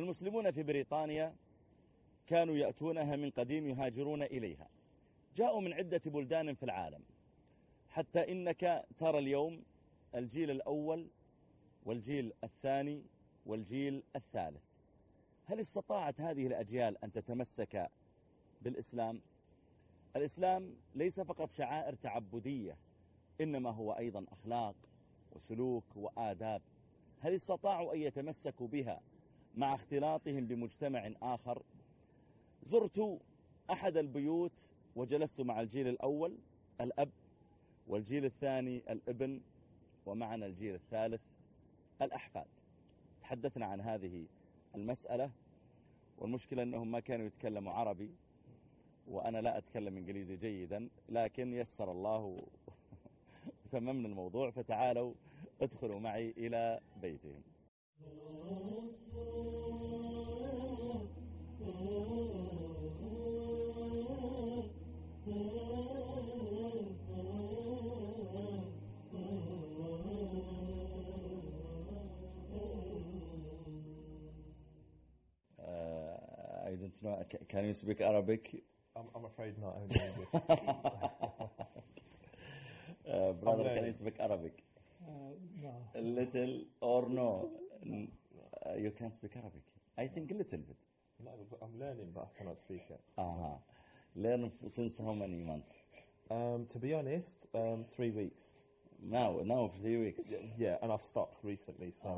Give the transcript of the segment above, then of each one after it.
المسلمون في بريطانيا كانوا يأتونها من قديم، يهاجرون إليها، جاءوا من عدة بلدان في العالم، حتى إنك ترى اليوم الجيل الأول والجيل الثاني والجيل الثالث. هل استطاعت هذه الأجيال أن تتمسك بالإسلام؟ الإسلام ليس فقط شعائر تعبدية، إنما هو أيضا أخلاق وسلوك وآداب. هل استطاعوا أن يتمسكوا بها مع اختلاطهم بمجتمع آخر؟ زرت أحد البيوت وجلست مع الجيل الأول الأب، والجيل الثاني الابن، ومعنا الجيل الثالث الأحفاد. تحدثنا عن هذه المسألة، والمشكلة أنهم ما كانوا يتكلموا عربي، وأنا لا أتكلم إنجليزي جيدا، لكن يسر الله وتممنا الموضوع. فتعالوا ادخلوا معي إلى بيتهم. I don't know. Can you speak Arabic? I'm afraid not. Only English. Brother, can you speak Arabic? No. A little or no? You can speak Arabic. I think a little bit. No, I'm learning, but I cannot speak it. Learn since how many months? To be honest, 3 weeks. Now 3 weeks. Yeah, and I've stopped recently, so...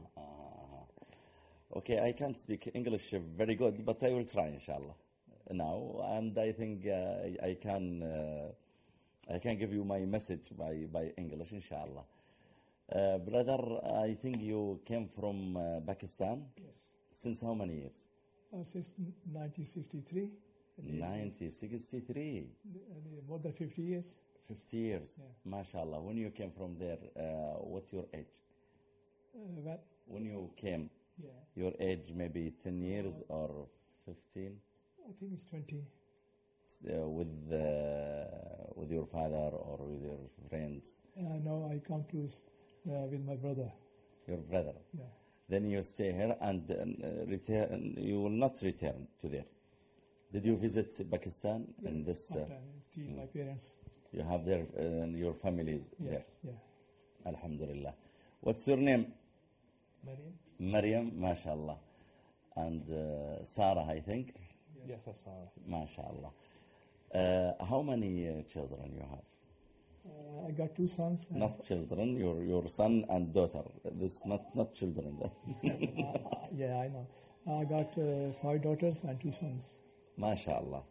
Okay, I can't speak English very good, but I will try, inshallah, now. And I think I can give you my message by English, inshallah. Brother, I think you came from Pakistan? Yes. Since how many years? Since 1963. 1963. More than 50 years. 50 years, Yeah. mashallah. When you came from there, what's your age? When you came, Yeah. your age maybe 10 years or 15? I think it's 20. With your father or with your friends? No, I come to with my brother. Your brother? Yeah. Then you stay here and return. You will not return to there. Did you visit Pakistan in this? Sometimes still my parents. You have there your families there. Yes. Yeah. Alhamdulillah. What's your name? Mariam. Maryam, mashallah. And Sarah, I think. Yes, that's Sarah. Mashallah. How many children you have? I got 2 sons. Not children, your son and daughter. This not children. Yeah, I know. I got 5 daughters and 2 sons. MashaAllah.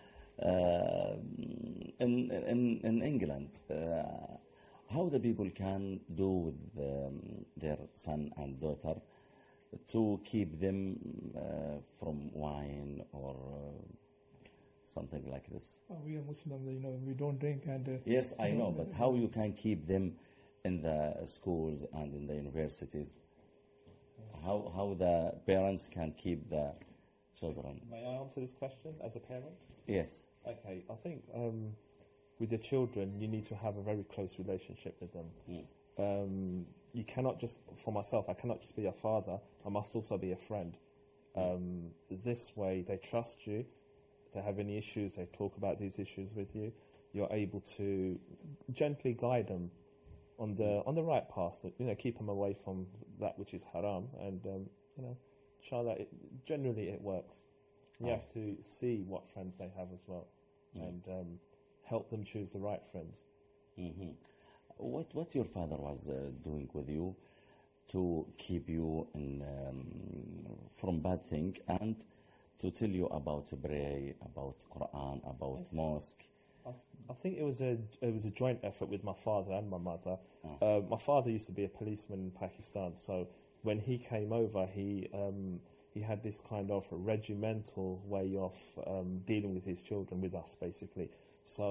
In England, how the people can do with their son and daughter to keep them from wine or something like this? We are Muslims, we don't drink and... Yes, I know, but how you can keep them in the schools and in the universities? How the parents can keep the children? May I answer this question as a parent? Yes. Okay, I think with your children, you need to have a very close relationship with them. You cannot just, for myself, I cannot just be a father, I must also be a friend. This way, they trust you. If they have any issues, they talk about these issues with you. You're able to gently guide them on the right path. Keep them away from that which is haram, and inshallah, generally it works. You have to see what friends they have as well, and help them choose the right friends. Mm-hmm. What your father was doing with you to keep you from bad thing and to tell you about pray, about Quran, about mosque? I think it was a joint effort with my father and my mother. My father used to be a policeman in Pakistan, so when he came over, he had this kind of regimental way of dealing with his children, with us basically. So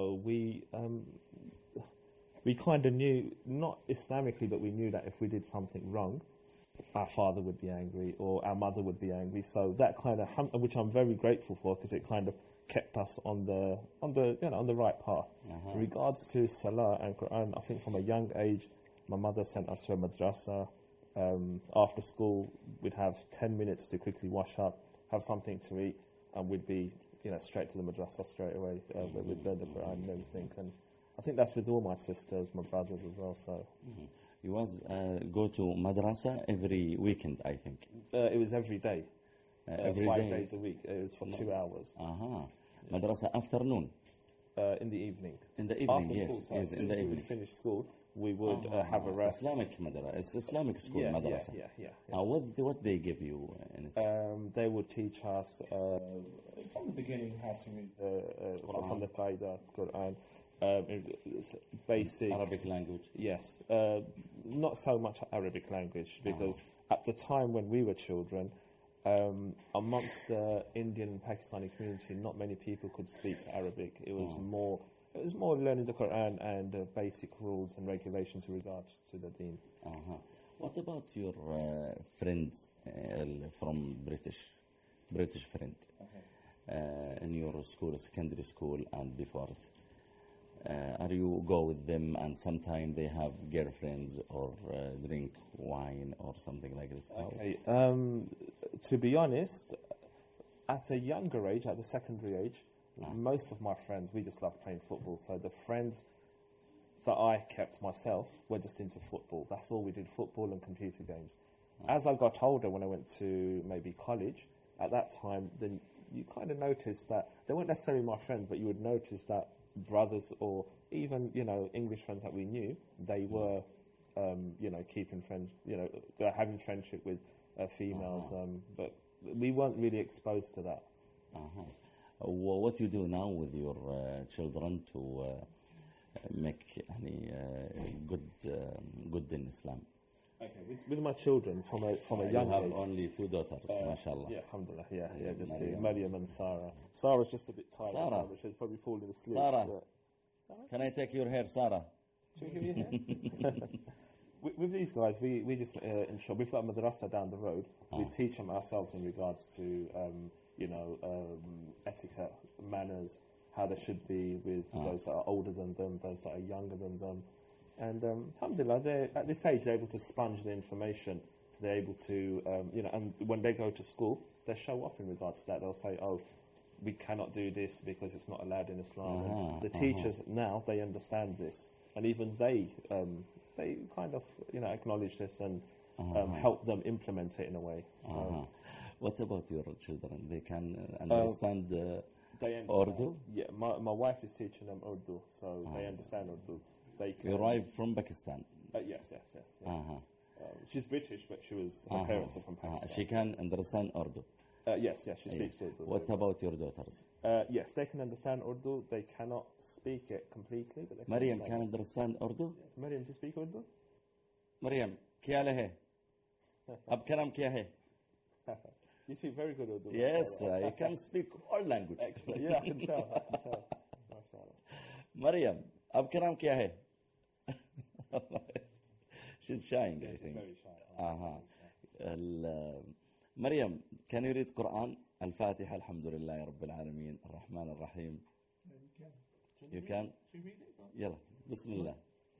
we kind of knew, not Islamically, but we knew that if we did something wrong, our father would be angry or our mother would be angry. So that kind of, which I'm very grateful for, because it kind of kept us on the right path. In regards to Salah and Quran, I think from a young age, my mother sent us to a madrasa. After school, we'd have 10 minutes to quickly wash up, have something to eat, and we'd be, straight to the madrasa straight away. We'd learn the Quran and everything. And I think that's with all my sisters, my brothers as well. So You was go to madrasa every weekend, I think. it was every day, Every 5 day? days a week. It was for 2 hours Madrasa afternoon. in the evening. In the evening, After yes. school, so Yes, as in soon the as we evening. would finish school, we would have a rest. Islamic madrasa. It's Islamic school Yeah, madrasa. yeah. What they give you in it? They would teach us from the beginning how to read from the Qaeda, Quran, basic Arabic language. Yes, not so much Arabic language because at the time when we were children, amongst the Indian and Pakistani community, not many people could speak Arabic. It was more learning the Quran and basic rules and regulations in regards to the Deen. What about your friends from British friend in your school, secondary school, and before it? Are you go with them and sometimes they have girlfriends or drink wine or something like this? Okay. To be honest, at a younger age, at the secondary age, most of my friends, we just love playing football. So the friends that I kept myself were just into football. That's all we did, football and computer games. As I got older, when I went to maybe college, at that time, then you kind of noticed that they weren't necessarily my friends, but you would notice that brothers or even, English friends that we knew, they were, keeping friends, they're having friendship with females, but we weren't really exposed to that. What you do now with your children to make any good in Islam? Okay, with my children from a You young have age. only 2 daughters, mashallah. Yeah, alhamdulillah, yeah, just Maryam. Maryam and Sarah. Sarah's just a bit tired, Sarah. but she's probably falling asleep. Sarah. but- Can I take your hair, Sarah? Should we give you a hand? With these guys, we just ensure we've got a madrasa down the road. We teach them ourselves in regards to etiquette, manners, how they should be with those that are older than them, those that are younger than them, and alhamdulillah, at this age they're able to sponge the information. They're able to and when they go to school, they show off in regards to that. They'll say, "Oh, we cannot do this because it's not allowed in Islam." And the teachers now they understand this, and even they kind of acknowledge this and help them implement it in a way. So What about your children? They can understand they understand. Urdu? Yeah, my wife is teaching them Urdu, so they understand Urdu. They can. You arrived from Pakistan. Yes. Yeah. She's British, but her parents are from Pakistan. She can understand Urdu. Yes, she speaks Urdu. What about your daughters? Yes, they can understand Urdu. They cannot speak it completely, but they can Maryam understand can it. understand Urdu? Yes. Maryam, do you speak Urdu? Maryam, क्या है? अब कलम क्या है? You speak very good Urdu. Yes, mashallah. you can speak all languages. Excellent. Yeah, I can tell. Mashallah. Maryam, अब कलम क्या है? She's shying, I She's think. very shy. مريم, can you read Quran? الفاتحة الحمد لله رب العالمين الرحمن الرحيم. You can? Should we read it? يلا بسم الله.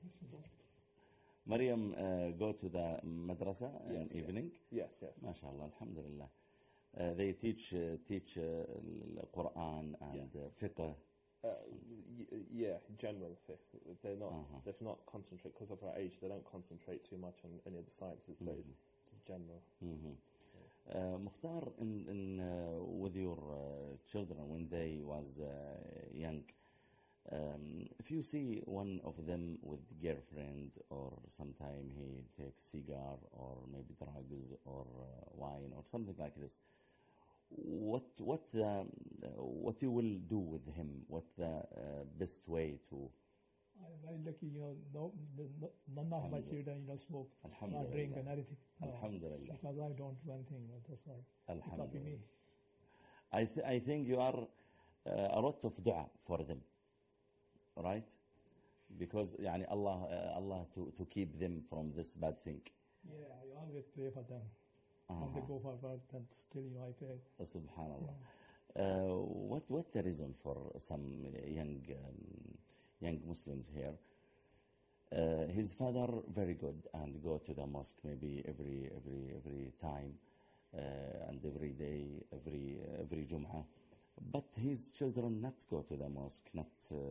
Maryam go to the madrasa in evening. Yes. ما شاء الله الحمد لله. They teach Quran and fiqh. Yeah, general fiqh. They've not concentrate because of our age. They don't concentrate too much on any of the sciences, but it's just general. Mukhtar, with your children when they was young, if you see one of them with girlfriend or sometime he takes cigar or maybe drugs or wine or something like this, what you will do with him? What the best way to? I'm very lucky, none of my children, smoke or drink and everything. No, Alhamdulillah. because I don't do anything, that's why they copy me. I think you are a lot of dua for them, right? Because Allah to keep them from this bad thing. Yeah, I always pray for them. And they go forward, and still, I pray. Subhanallah. What the reason for some young Muslims here? His father very good and go to the mosque maybe every time and every day, every Jum'ah. But his children not go to the mosque, not...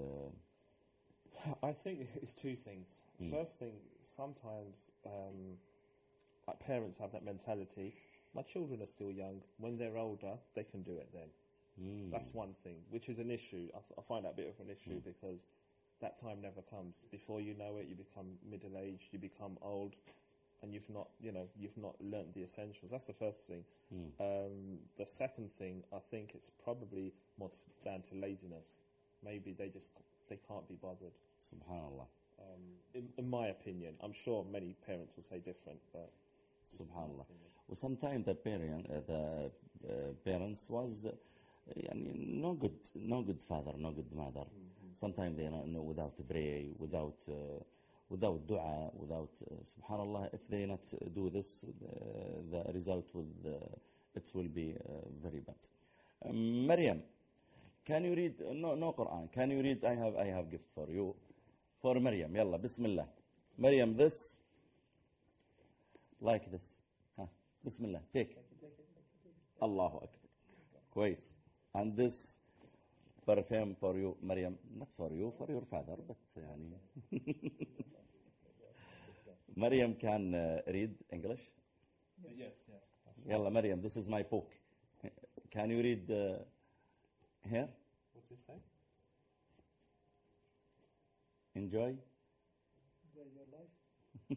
I think it's two things. First thing, sometimes like parents have that mentality, my children are still young, when they're older, they can do it then. That's one thing, which is an issue. I find that a bit of an issue because that time never comes. Before you know it, you become middle-aged, you become old, and you've not learnt the essentials. That's the first thing. The second thing, I think it's probably more down to laziness. Maybe they can't be bothered. Subhanallah. In my opinion, I'm sure many parents will say different, but Subhanallah. Well, sometimes the parents was no good father, no good mother. Sometimes they not know without pray, without dua, without Subhanallah. If they not do this, the result will be very bad. Maryam, can you read? No Quran. Can you read? I have gift for you. For Maryam, yalla, Bismillah. Maryam, this, like this. Bismillah, take. Allahu Akbar. Kwais. And this perfume for you, Maryam. Not for you, for your father, but yani. Maryam can read English? Yes. Yalla, Maryam, this is my book. Can you read here? What's this say? Enjoy your life.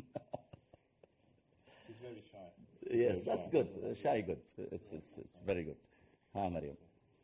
He's very shy. Yes, that's good. Shy good. It's very good. Maryam.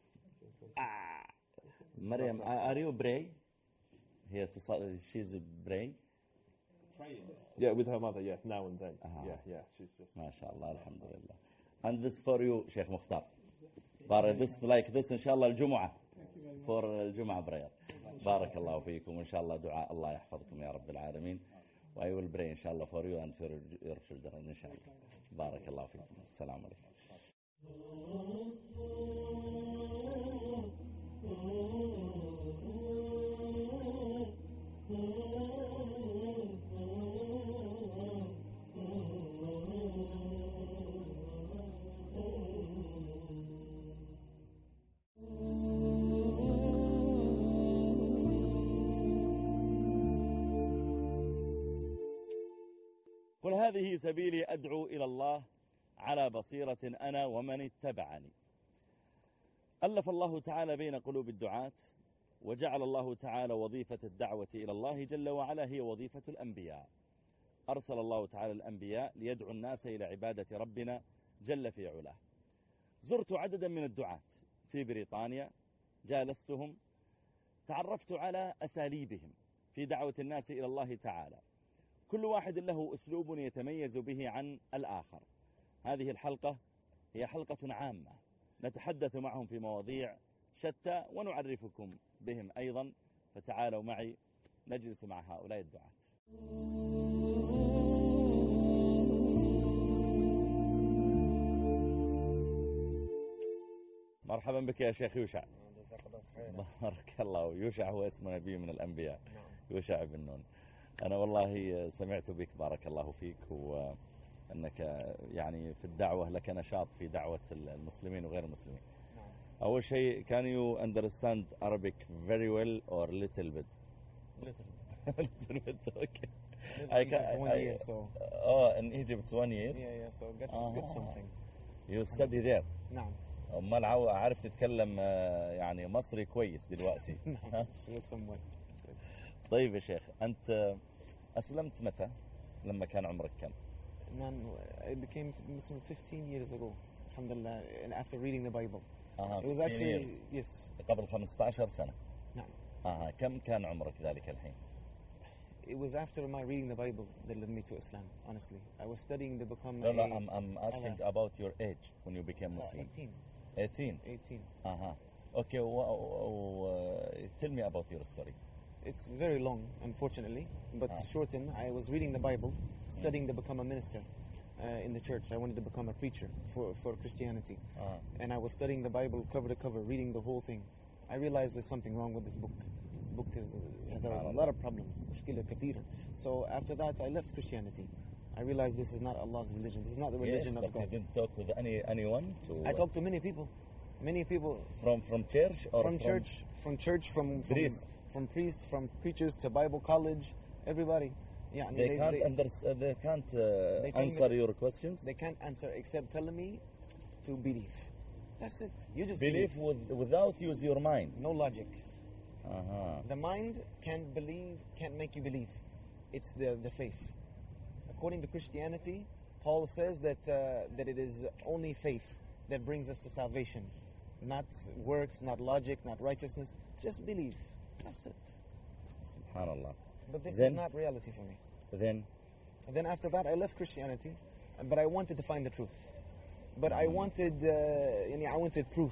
Maryam, are you pray? Here she's praying? Praying? Yeah, with her mother, yeah, now and then. Yeah, she's just... MashaAllah, alhamdulillah. And this for you, Sheikh Mukhtar. This like this, inshallah, al-Jumu'ah. For al-Jumu'ah prayer. بارك الله فيكم وإن شاء الله دعاء الله يحفظكم يا رب العالمين. I will pray إن شاء الله for you and for your children إن شاء الله. بارك الله فيكم. السلام عليكم. قل هذه سبيلي أدعو إلى الله على بصيرة أنا ومن اتبعني. ألف الله تعالى بين قلوب الدعاة وجعل الله تعالى وظيفة الدعوة إلى الله جل وعلا هي وظيفة الأنبياء. أرسل الله تعالى الأنبياء ليدعو الناس إلى عبادة ربنا جل في علاه. زرت عددا من الدعاة في بريطانيا، جالستهم، تعرفت على أساليبهم في دعوة الناس إلى الله تعالى. كل واحد له أسلوب يتميز به عن الآخر. هذه الحلقة هي حلقة عامة نتحدث معهم في مواضيع شتى ونعرفكم بهم أيضا، فتعالوا معي نجلس مع هؤلاء الدعاة. مرحبا بك يا شيخ يوشع. جزاك الله خير. بارك الله. يوشع هو اسم نبي من الأنبياء. يوشع بن نون. أنا والله سمعت بك بارك الله فيك، وأنك يعني في الدعوة لك نشاط في دعوة المسلمين وغير المسلمين. أول شيء, can you understand Arabic very well or little bit? Little bit, okay. I can, 1 year, so. Oh, in Egypt 1 year? Yeah, so get something. You study there? نعم. أمال عارف تتكلم يعني مصري كويس دلوقتي. نعم. somewhat. طيب يا شيخ، أنت أسلمت متى؟ لما كان عمرك كم؟ I became Muslim 15 years ago. Alhamdulillah, and after reading the Bible. It was actually, yes. قبل 15 سنة. نعم. كم كان عمرك ذلك الحين؟ It was after my reading the Bible that led me to Islam, honestly. I was studying to become No, I'm asking about your age when you became Muslim. 18. 18? Okay, tell me about your story. It's very long, unfortunately, but shorten. I was reading the Bible, studying to become a minister in the church. I wanted to become a preacher for Christianity. And I was studying the Bible cover to cover, reading the whole thing. I realized there's something wrong with this book. This book has a lot of problems. مشكلة كثيرة. So after that, I left Christianity. I realized this is not Allah's religion. This is not the religion Yes, of but God. you didn't talk with anyone? I talked to many people. Many people From church or from church, from priest? from priests, from preachers to Bible college, everybody. Yeah, They can't they tell answer me- your questions? They can't answer except telling me to believe. That's it. You just Believe without use your mind. No logic. Uh-huh. The mind can't make you believe. It's the faith. According to Christianity, Paul says that it is only faith that brings us to salvation. Not works, not logic, not righteousness. Just believe. That's it. Subhanallah. But this Then- is not reality for me. Then, And then after that, I left Christianity, but I wanted to find the truth. But I wanted proof.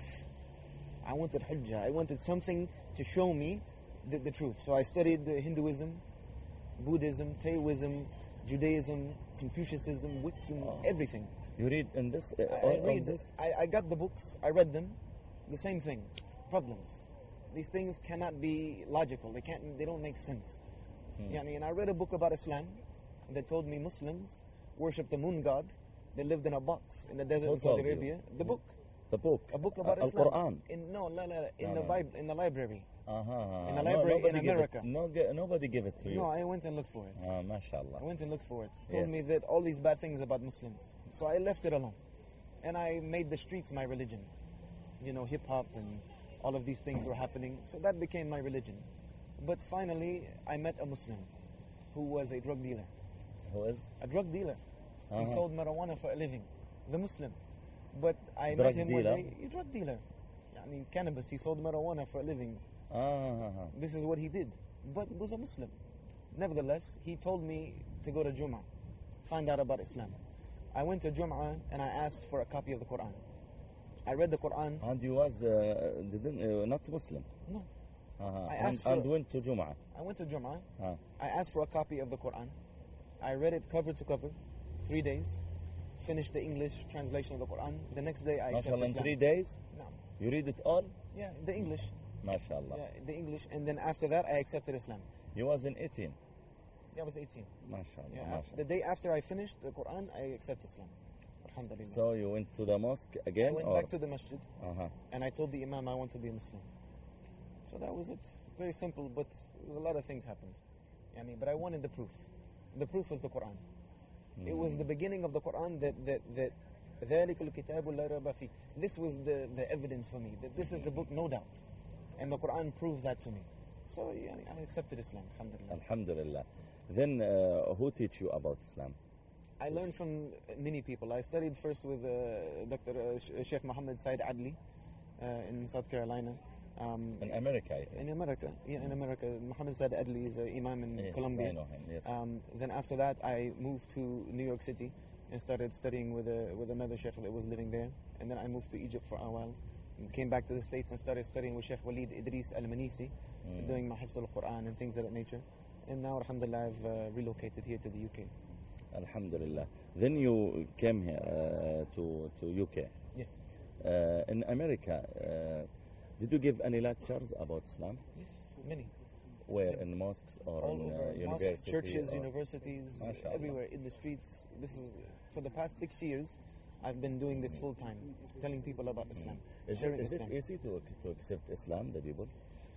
I wanted hujjah. I wanted something to show me the truth. So I studied Hinduism, Buddhism, Taoism, Judaism, Confucianism, Wiccan, everything. you read in this, I all read this? I got the books. I read them. The same thing. Problems. These things cannot be logical. They don't make sense. And I read a book about Islam that told me Muslims worship the moon god. They lived in a box in the desert Who of Saudi told you? Arabia. The book. The book? A book about Islam. Al-Quran? In No, the no. Bible, in the library. Uh-huh. In the library in nobody give America. Nobody give it to you. No, I went and looked for it. MashaAllah. I went and looked for it. Told Yes. me that all these bad things about Muslims. So I left it alone. And I made the streets my religion. Hip hop and all of these things were happening. So that became my religion. But finally, I met a Muslim who was a drug dealer. Who is? A drug dealer. He Uh-huh. sold marijuana for a living. The Muslim. But I Drug met him dealer? one day. A drug dealer. Cannabis. He sold marijuana for a living. Uh-huh. This is what he did. But was a Muslim. Nevertheless, he told me to go to Jum'ah, find out about Islam. I went to Jum'ah and I asked for a copy of the Quran. I read the Quran. And you was not Muslim? No. Uh-huh. I asked and for- went to Jum'ah? I went to Jum'ah. Uh. I asked for a copy of the Quran. I read it cover to cover, 3 days. Finished the English translation of the Quran. The next day I accepted MashaAllah, in Islam. 3 days? No. You read it all? Yeah, the English. MashaAllah. Yeah, the English. And then after that, I accepted Islam. You was in 18? Yeah, I was 18. MashaAllah. Yeah, MashaAllah. the day after I finished the Quran, I accepted Islam. Alhamdulillah. So you went to the mosque I again? went or? back to the masjid Uh-huh. and I told the Imam I want to be a Muslim. So that was it. Very simple, but there's a lot of things happened. But I wanted the proof. The proof was the Quran. It was the beginning of the Quran that ذَلِكَ الْكِتَابُ لَا رَيْبَ فِيهِ. This was the evidence for me, that this is the book, no doubt. And the Quran proved that to me. So I accepted Islam, alhamdulillah. Alhamdulillah. Then who teach you about Islam? I learned from many people. I studied first with Dr. Sheikh Muhammad Said Adli in South Carolina. In America, I think. In America, yeah, in America. Muhammad Said Adli is an imam in Yes, Colombia. I know him, yes. Then after that, I moved to New York City and started studying with another sheikh that was living there. And then I moved to Egypt for a while. And came back to the States and started studying with Sheikh Walid Idris Al-Manisi, doing my Hifz al-Quran and things of that nature. And now, alhamdulillah, I've relocated here to the UK. Alhamdulillah. Then you came here to UK. Yes. In America, did you give any lectures about Islam? Yes, many. Where? In mosques or All in over. universities? Mosques, churches, or- universities, MashaAllah. everywhere, in the streets. This is, for the past 6 years, I've been doing this full time, telling people about Islam. Is sharing it Islam. easy to accept Islam, the people?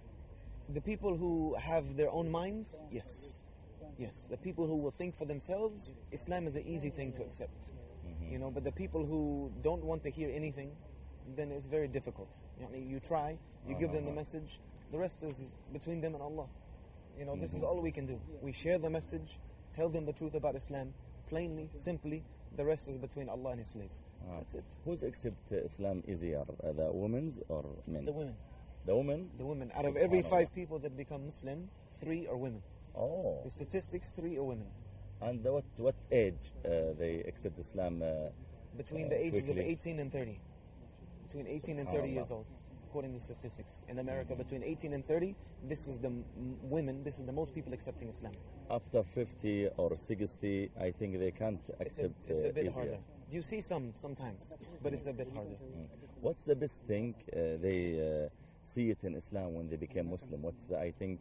The people who have their own minds, yes. Yes. The people who will think for themselves, Islam is an easy thing to accept. But the people who don't want to hear anything, then it's very difficult. You try, you give them the message, the rest is between them and Allah. This is all we can do. We share the message, tell them the truth about Islam, plainly, simply. The rest is between Allah and His slaves. That's it. Who's accept Islam easier, the women's or men? The women. The women? The women. Out of every 5 people that become Muslim, 3 are women. Oh. The statistics, 3 are women. And what age they accept Islam? Between the ages quickly? of 18 and 30. Between 18 and 30 years old, according to statistics. In America, between 18 and 30, this is the women, this is the most people accepting Islam. After 50 or 60, I think they can't accept It's a bit easier. harder. You see sometimes, but it's a bit harder. What's the best thing they see it in Islam when they became Muslim? What's I think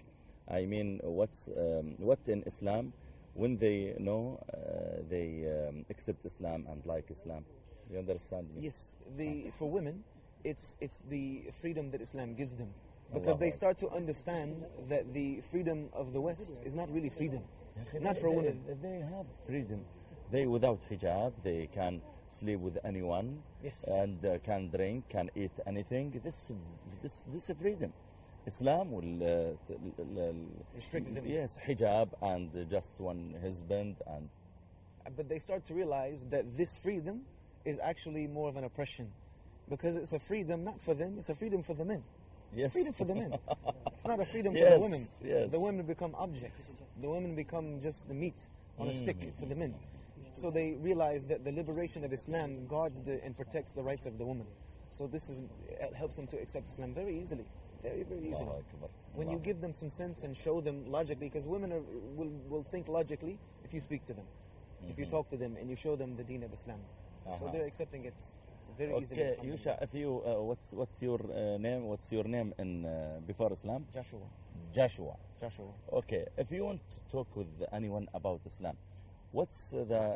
I mean, what in Islam, when they know, they accept Islam and like Islam. You understand me? Yes, for women, it's the freedom that Islam gives them. Because they start to understand that the freedom of the West is not really freedom. Not for women. They have freedom. They, without hijab, they can sleep with anyone. Yes. And can drink, can eat anything. This is freedom. Islam will Restrict them. Yes, hijab and just one husband. And but they start to realize that this freedom is actually more of an oppression, because it's a freedom not for them, it's a freedom for the men. yes, Freedom for the men. It's not a freedom for Yes, the women. yes. The women become objects. The women become just the meat on a stick for the men. So they realize that the liberation of Islam guards and protects the rights of the woman. So it helps them to accept Islam very easily. Very, very easily. Allahu Akbar. When you give them some sense and show them logically, because women will think logically if you speak to them, if you talk to them and you show them the deen of Islam. So they're accepting it very easily. Okay, Yusha, if you what's your name? What's your name in before Islam? Joshua. Joshua. Joshua. Okay, if you want to talk with anyone about Islam, what's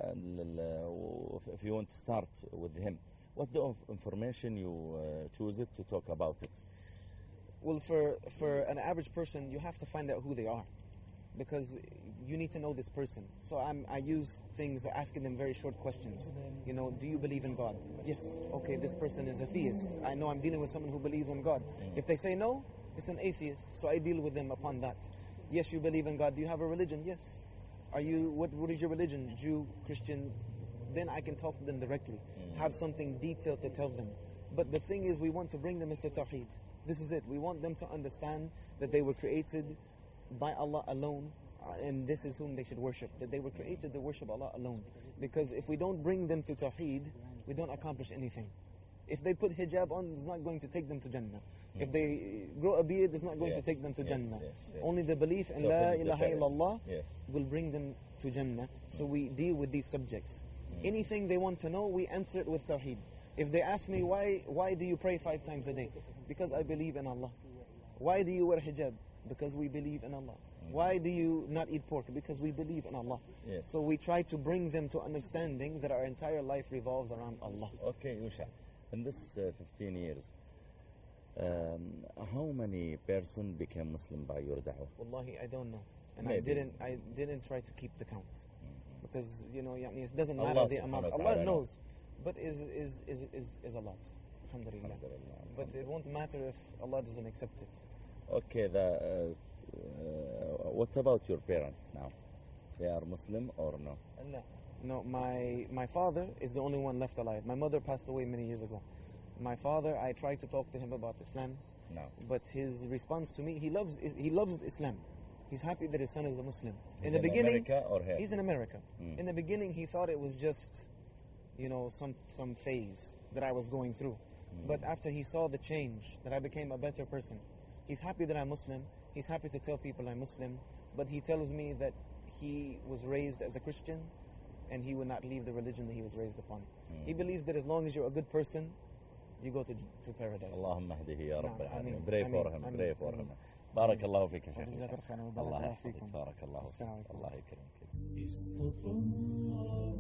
if you want to start with him, what the information you choose it to talk about it? Well, for an average person, you have to find out who they are, because you need to know this person. So I use things, asking them very short questions. You know, do you believe in God? Yes. Okay, this person is a theist. I know I'm dealing with someone who believes in God. If they say no, it's an atheist. So I deal with them upon that. Yes, you believe in God. Do you have a religion? Yes. Are you, what is your religion? Jew, Christian? Then I can talk to them directly. Have something detailed to tell them. But the thing is, we want to bring them to Tawheed. This is it. We want them to understand that they were created by Allah alone, and this is whom they should worship. That they were created to worship Allah alone. Because if we don't bring them to Tawheed, we don't accomplish anything. If they put hijab on, it's not going to take them to Jannah. If they grow a beard, it's not going to take them to Jannah. Only the belief in La ilaha illallah will bring them to Jannah. So we deal with these subjects. Anything they want to know, we answer it with Tawheed. If they ask me, why do you pray 5 times a day? Because I believe in Allah. Why do you wear hijab? Because we believe in Allah. Why do you not eat pork? Because we believe in Allah. So we try to bring them to understanding that our entire life revolves around Allah. Okay, Yusha, in this 15 years, how many person became Muslim by your da'wah? Wallahi, I don't know. And Maybe. I didn't try to keep the count. Because, you know, it doesn't Allah matter the amount. subhanahu wa Allah ta'ala knows. But is a lot. Alhamdulillah. But it won't matter if Allah doesn't accept it. Okay, what about your parents now? They are Muslim or no? No, my father is the only one left alive. My mother passed away many years ago. My father, I tried to talk to him about Islam. No. But his response to me, he loves Islam. He's happy that his son is a Muslim. He's in the beginning, America or here? He's in America. In the beginning, he thought it was just, you know, some phase that I was going through. But after he saw the change, that I became a better person, he's happy that I'm Muslim. He's happy to tell people I'm Muslim. But he tells me that he was raised as a Christian and he will not leave the religion that he was raised upon. He believes that as long as you're a good person, you go to paradise. Allahumma hdihi ya Rabb al-alamin. Ameen. Pray for him, Ameen. pray for him. Ameen. بارك الله فيك يا شيخ. وجزاك الله خيرا وبارك الله الله يحفظك. فيكم. بارك الله فيك. السلام عليكم. الله يكرمك.